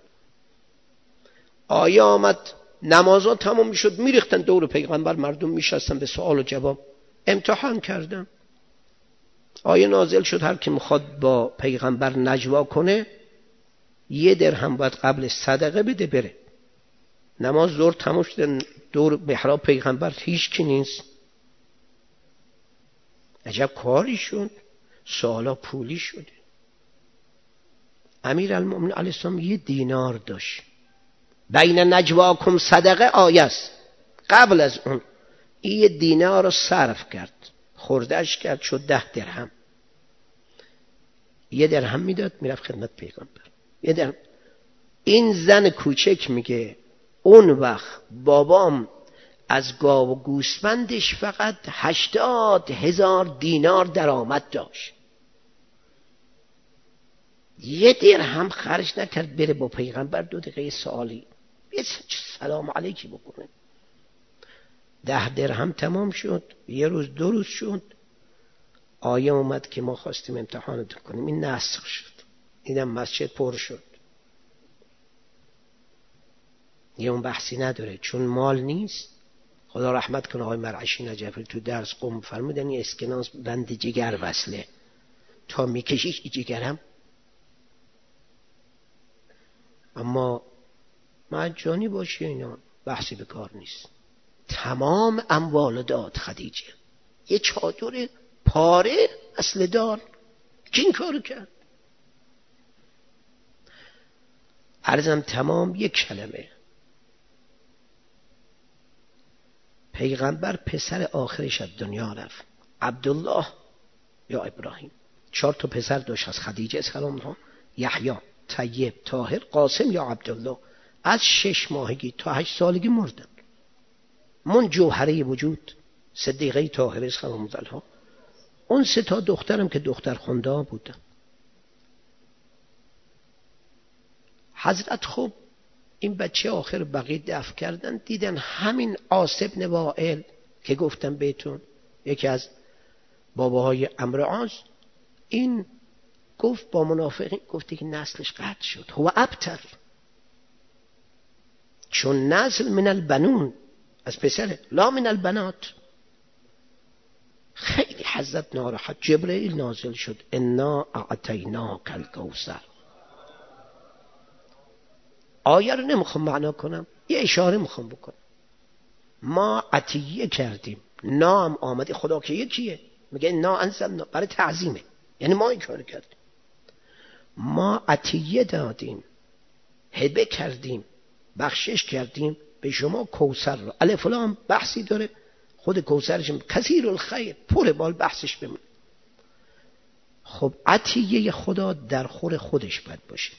آیه آمد، نمازا تمام میشد، میریختن دور پیغمبر، مردم میشستن به سوال و جواب، امتحان کردن. آیه نازل شد هر کی میخواد با پیغمبر نجوا کنه یه درهم باید قبل صدقه بده بره. نماز ظهر تمام شد، دور محراب پیغمبر هیچ کی نیست. عجب کاری شد، سوالا پولی شده. امیر المؤمنین علیه السلام یه دینار داشت، بین نجواکم صدقه آیه است، قبل از اون این یه دینار رو صرف کرد، خوردهش کرد، شد ده درهم. یه درهم میداد میرفت خدمت پیغمبر، یه درهم. این زن کوچک میگه اون وقت بابام از گاو و گوسفندش فقط هشتاد هزار دینار درآمد داشت، یه درهم خرج نکرد بره با پیغمبر دو دقیقه سوالی یه سلام علیکی بکنه. ده درهم تمام شد، یه روز دو روز شد، آیه اومد که ما خواستیم امتحانتون کنیم، این نسخ شد، اینم مسجد پر شد. یه اون بحثی نداره، چون مال نیست. خدا رحمت کنه آقای مرعشی نجفی تو درس قم فرمودن این اسکناس بند جگر وصله، تا میکشیش جگرم، اما مجانی باشه اینا بحثی به کار نیست. تمام اموال داد خدیجه، یه چادر پاره اصل دار، کی این کارو کرد؟ عرضم تمام. یک کلمه، پیغمبر پسر آخرش از دنیا رفت، عبدالله یا ابراهیم، چهار تا پسر داشت از خدیجه سلام الله، یحیی، طیب، طاهر، قاسم یا عبدالله. از شش ماهگی تا هشت سالگی مردن. من جوهره وجود صدیقه طاهره سلام الله، اون سه تا دخترم که دختر خونده بودن. حضرت خوب این بچه آخر بقیه دفن کردن، دیدن همین عاص بن وائل که گفتم بهتون یکی از باباهای عمرو عاص، این گفت با منافقین، گفت که نسلش قطع شد. هو ابتر، چون نسل من البنون، از پسره، لا من البنات. خیلی حضرت ناراحت. جبرئیل نازل شد، انا اعطیناک الکوثر. آیه رو نمیخوام معنا کنم، یه اشاره میخوام بکنم. ما عطیه کردیم، نام آمده، خدا که یکیه، میگه نا انزلنا، برای تعظیمه، یعنی ما این کار کردیم. ما عطیه دادیم، هبه کردیم، بخشش کردیم به شما کوثر رو. الف لام بحثی داره، خود کوثرش کثیر الخیر، پر بال بحثش بمونه. خب عطیه خدا در خور خودش باید باشه.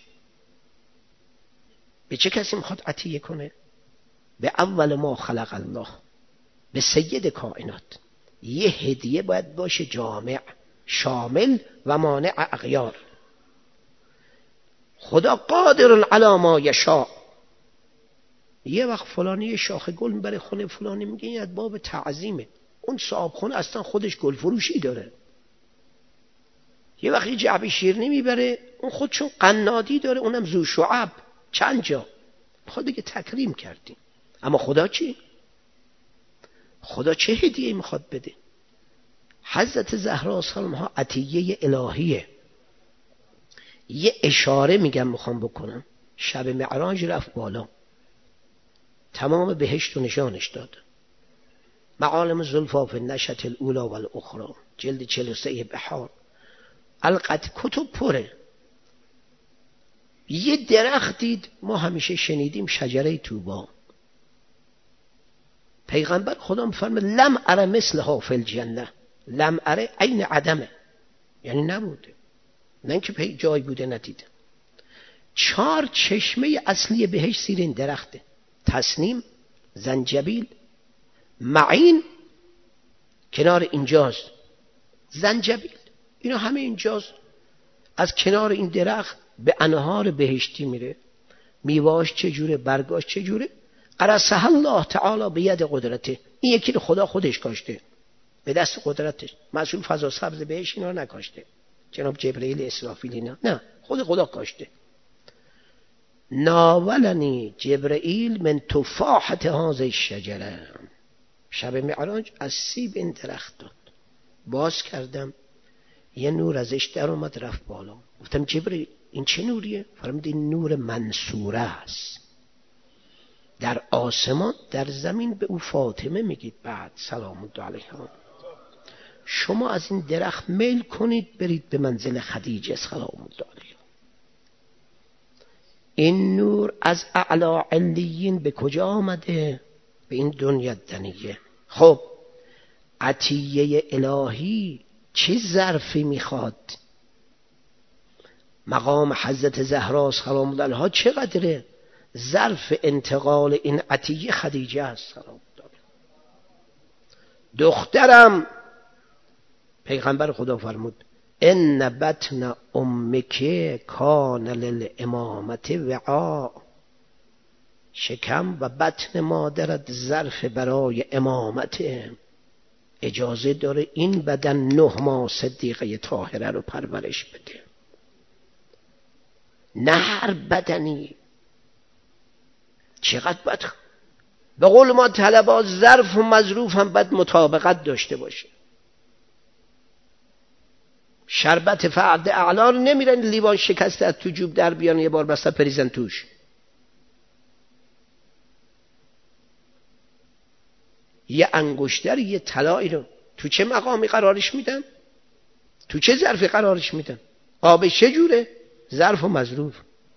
به چه کسی میخواد عطیه کنه؟ به اول ما خلق الله، به سید کائنات. یه هدیه باید باشه جامع، شامل و مانع اغیار. خدا قادر علی ما یشاء. یه وقت فلانی یه شاخه گل میبره خونه فلانی، میگه این از باب تعظیمه. اون صاحب خونه اصلا خودش گل فروشی داره. یه وقت یه جعبه شیرینی میبره، اون خودشون قنادی داره، اونم ذو شعب چند جا. خود دیگه تکریم کردیم. اما خدا چی؟ خدا چه هدیه میخواد بده؟ حضرت زهرا سلام ها عطیه الهیه. یه اشاره میگم میخوام بکنم. شب معراج رفت بالا، تمام بهشت و نشانش داد. معالم زلفا فی النشأة الاولی و الاخری، جلد چهل و سه بحار. القت کتب پره. یه درخت دید، ما همیشه شنیدیم شجره طوبی. پیغمبر خدا میفرمه لم اره مثلها فی الجنه. لم اره عین عدمه، یعنی نبوده، نه اینکه پی جای بوده ندیده. چهار چشمه اصلی بهش زیر این درخته: تسنیم، زنجبیل، معین کنار اینجاست، زنجبیل، اینا همه اینجاست. از کنار این درخت به انهار بهشتی میره. میواش چجوره، برگاش چجوره؟ قرصه الله تعالی به ید قدرته. این یکی رو خدا خودش کاشته به دست قدرتش. مسئول فضا سبز بهش اینا رو نکاشته، جناب جبرئیل اسرافیل اینا، نه، خود خدا کاشته. ناولنی جبرئیل من تفاحت هذه الشجره. شب معراج از سیب این درخت داد. باز کردم، یه نور ازش در اومد رفت بالا. گفتم جبرئیل این چه نوریه؟ فرمود این نور منصوره است. در آسمان در زمین به او فاطمه میگید. بعد سلام الله علیها، شما از این درخت میل کنید برید به منزل خدیجه سلام الله علیها. این نور از اعلی علیین به کجا آمده؟ به این دنیا دنیه. خب عطیه الهی چه ظرفی میخواد؟ مقام حضرت زهرا سلام الله علیها چقدره؟ ظرف انتقال این عطیه خدیجه است سلام الله علیها. دخترم، پیغمبر خدا فرمود ان بطن امک کان للامامت وعاء. شکم و بطن مادرت ظرف برای امامت. اجازه داره این بدن نه ماه صدیقه طاهره رو پرورش بده. نه هر بدنی. چقدر باید به قول ما طلبات ظرف و مظروف هم باید مطابقت داشته باشه. شربت فرد اعلا رو نمیرن لیوان شکسته از تو جوب در بیان یه بار بسته پریزن توش. یه انگشتر یه طلایی رو تو چه مقامی قرارش میدن؟ تو چه ظرفی قرارش میدن؟ آبش چه جوره؟ ظرف و مظروف.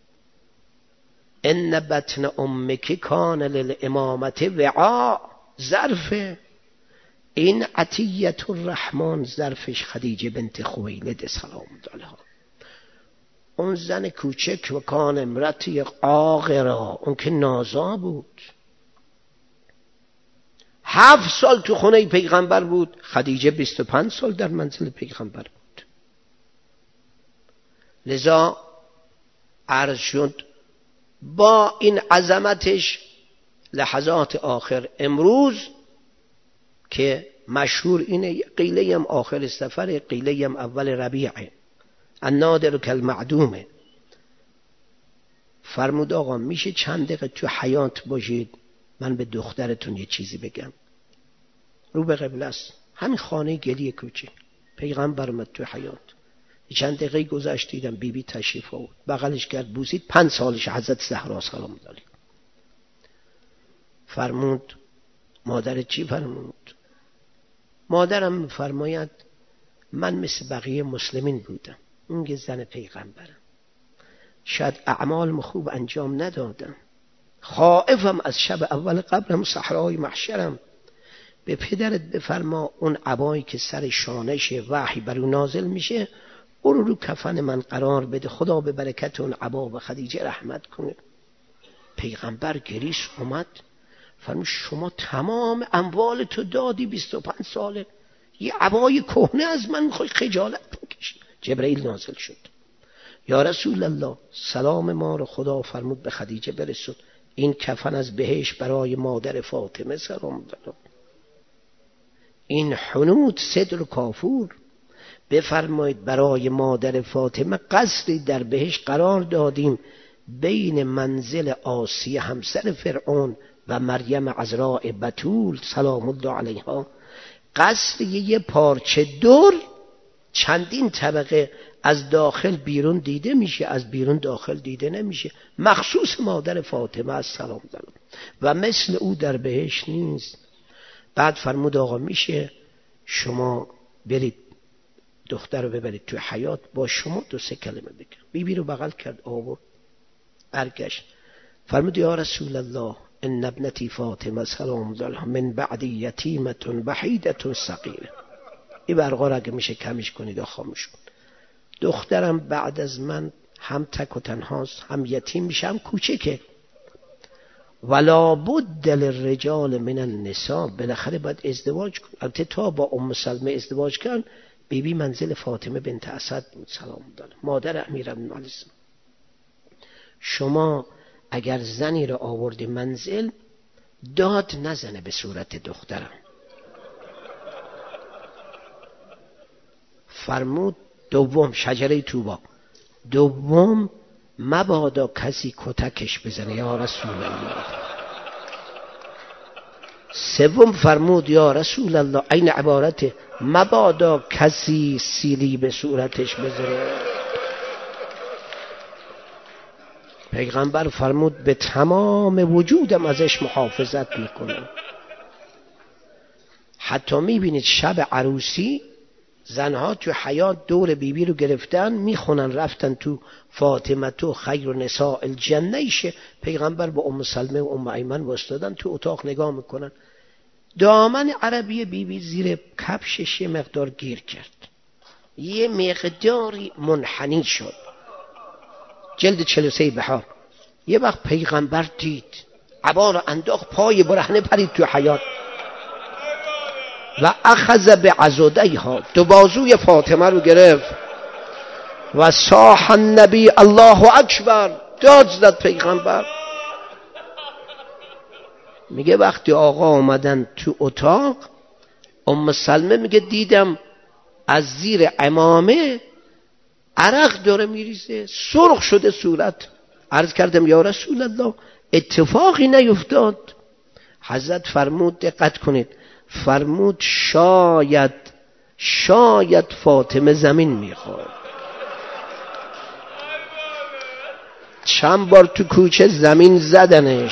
ان بطن امک کان للامامت وعاء. ظرف این عطیت الرحمن، ظرفش خدیجه بنت خویلد سلام الله علیها. اون زن کوچک و کان امرتی عاقرا، اون که نازا بود، هفت سال تو خونه پیغمبر بود. خدیجه بیست و پنج سال در منزل پیغمبر بود. لذا عرض شد با این عظمتش لحظات آخر امروز که مشهور اینه، قیله هم آخر سفر، قیله هم اول ربیعه، النادر کالمعدومه. فرمود آقا میشه چند دقیقه تو حیات باشید من به دخترتون یه چیزی بگم؟ رو به قبله است، همین خانه گلی کوچه. پیغمبر اومد تو حیات، چند دقیقه گذشت دیدم بی بی تشریف آورد، بغلش کرد بوسید، پنج سالش حضرت زهرا سلام علیها. فرمود مادر چی؟ فرمود مادرم فرماید من مثل بقیه مسلمین بودم، اون یه زن پیغمبرم، شاید اعمال خوب انجام ندادم، خائفم از شب اول قبرم صحرای محشرم، به پدرت بفرما اون عبایی که سر شانشه وحی بر اون نازل میشه اون رو کفن من قرار بده، خدا به برکت اون عبا و خدیجه رحمت کنه. پیغمبر گریش اومد فرمود شما تمام اموال تو دادی، بیست و پنج ساله یه عبای کهنه از من میخوای خجالت بکشی؟ جبرئیل نازل شد، یا رسول الله سلام ما رو خدا فرمود به خدیجه برسون، این کفن از بهش برای مادر فاطمه سلام داد. این حنود صدر کافور بفرمایید برای مادر فاطمه قصری در بهش قرار دادیم بین منزل آسیه همسر فرعون و مریم عذراء بتول سلام الله علیها، قصری یه پارچه دور چندین طبقه، از داخل بیرون دیده میشه، از بیرون داخل دیده نمیشه، مخصوص مادر فاطمه از سلام دارم و مثل او در بهش نیست. بعد فرمود آقا میشه شما برید دختر رو ببرید تو حیات با شما دو سه کلمه بگم. بی بی رو بغل کرد آورد، برگشت فرمود یا رسول الله ان ابنتی فاطمه سلام الله من بعد یتیمه وحیده صغیره، این برقا را اگه میشه کمش کنید و خاموش کن، دخترم بعد از من هم تک و تنهاست، هم یتیم میشه، هم کوچکه، ولا بد للرجال من النساء، بالاخره باید ازدواج کن. البته تا با ام سلمه ازدواج کردن بی بی منزل فاطمه بنت اسد بود سلام الله مادر امیرالمومنین. شما اگر زنی را آوردی منزل داد نزنه به صورت دخترم. فرمود دوم شجره طوبا، دوم مبادا کسی کتکش بزنه یا رسول الله. سوم فرمود یا رسول الله این عبارته مبادا کسی سیلی به صورتش بزنه. پیغمبر فرمود به تمام وجودم ازش محافظت میکنم. حتی میبینید شب عروسی زنها تو حیات دور بیبی بی رو گرفتن میخونن، رفتن تو فاطمه تو خیر نساء الجنه ایشه، پیغمبر با ام سلمه و ام ایمن واسطادن تو اتاق نگاه میکنن، دامن عربی بیبی بی زیر کفشش یه مقدار گیر کرد، یه مقداری منحنی شد، جلد چهل و سه بهار. یه وقت پیغمبر دید عبا رو انداخت پای برهنه پرید تو حیات و اخذ به عضدیها، دو بازوی فاطمه رو گرفت و صاح النبی الله اکبر، داد زد پیغمبر. میگه وقتی آقا آمدن تو اتاق ام سلمه میگه دیدم از زیر عمامه عرق داره میریزه، سرخ شده صورت. عرض کردم یا رسول الله اتفاقی نیفتاد؟ حضرت فرمود دقت کنید، فرمود شاید شاید فاطمه زمین میخواد. چند بار تو کوچه زمین زدنش،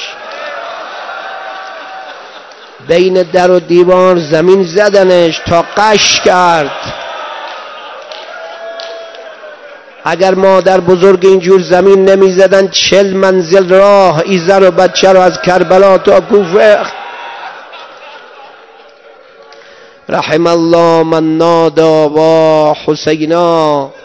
بین در و دیوار زمین زدنش تا قش کرد. اگر مادر بزرگ اینجور زمین نمی زدن چل منزل راه این زن و بچه رو از کربلا تا کوفه. رحم الله من نادا و حسینا